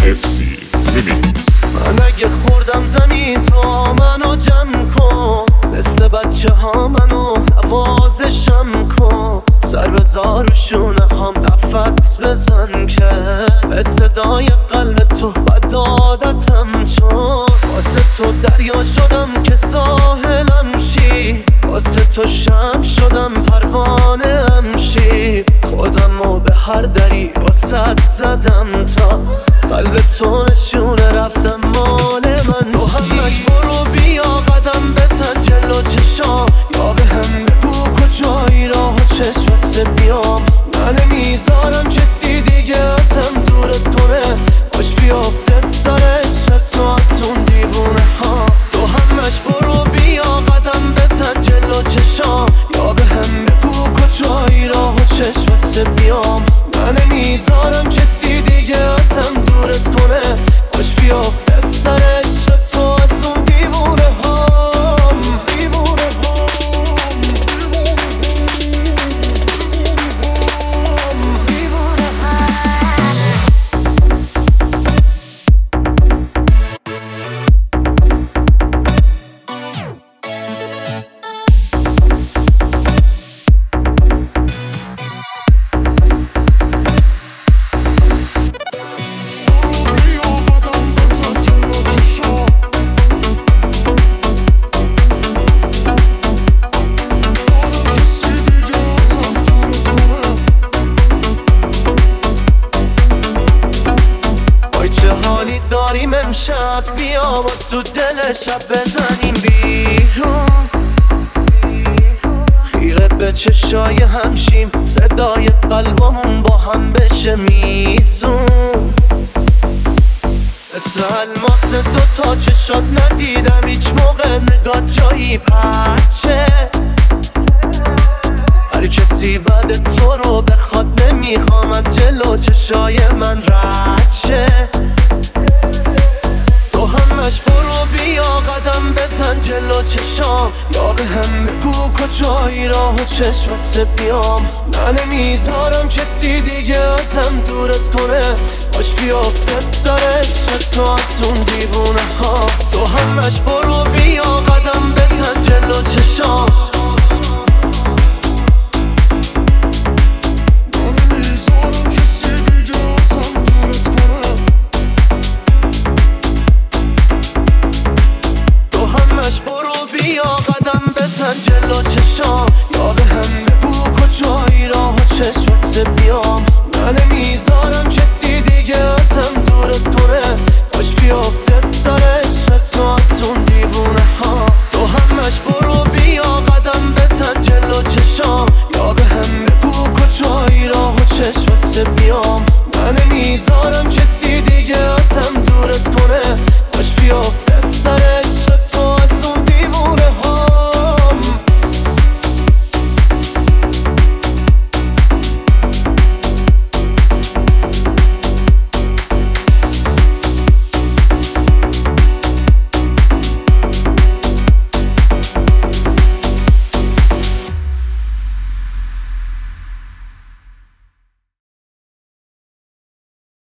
حسی ریمیکس. من اگه خوردم زمین تا منو جمع کن، مثل بچه ها منو نوازشم کن. سر بذار رو شونه هم نفس بزن که به صدای قلب تو بد عادتم، چون واسه تو دریا شدم که ساحلم شی، واسه تو شمع شدم پروانه ام شی. خودمو به هر دری واسه زدم تا قلب تو نشونه رفتم مال من. تو همش برو بیا قدم بزن جلو چشام، یا به هم بگو کجایی راه و چشم بسته بیام. من نمیذارم کسی دیگه ازم دورت کنه، باش بیافته سر عشقت تو از اون دیوونه ها. تو همش برو بیا قدم بزن جلو چشام، یا به هم بگو کجایی راه و چشم بسته بیام. من نمیذارم کسی دیگه ازم دورت کنه، باش بیافته سر عشقت تو از اون دیوونه ها. داریم امشب بیا باز تو دل شب بزنیم بیرون، خیره به چشای همشیم، صدای قلبمون با هم بشه میزون. مثل الماس دوتا چشات ندیدم هیچ موقع، نگاه جایی پرچه. هر کسی بعد تو رو بخواد نمیخوام از جلو چشای من رد شه. تو همش برو بیا قدم بزن جلو چشام، یا به هم بگو کجایی راه و چشم بسته بیام. من نمیذارم کسی دیگه ازم دورت کنه، باش بیافته سر عشقت تو از اون دیوونه ها. تو همش برو بیا قدم بزن جلو چشام،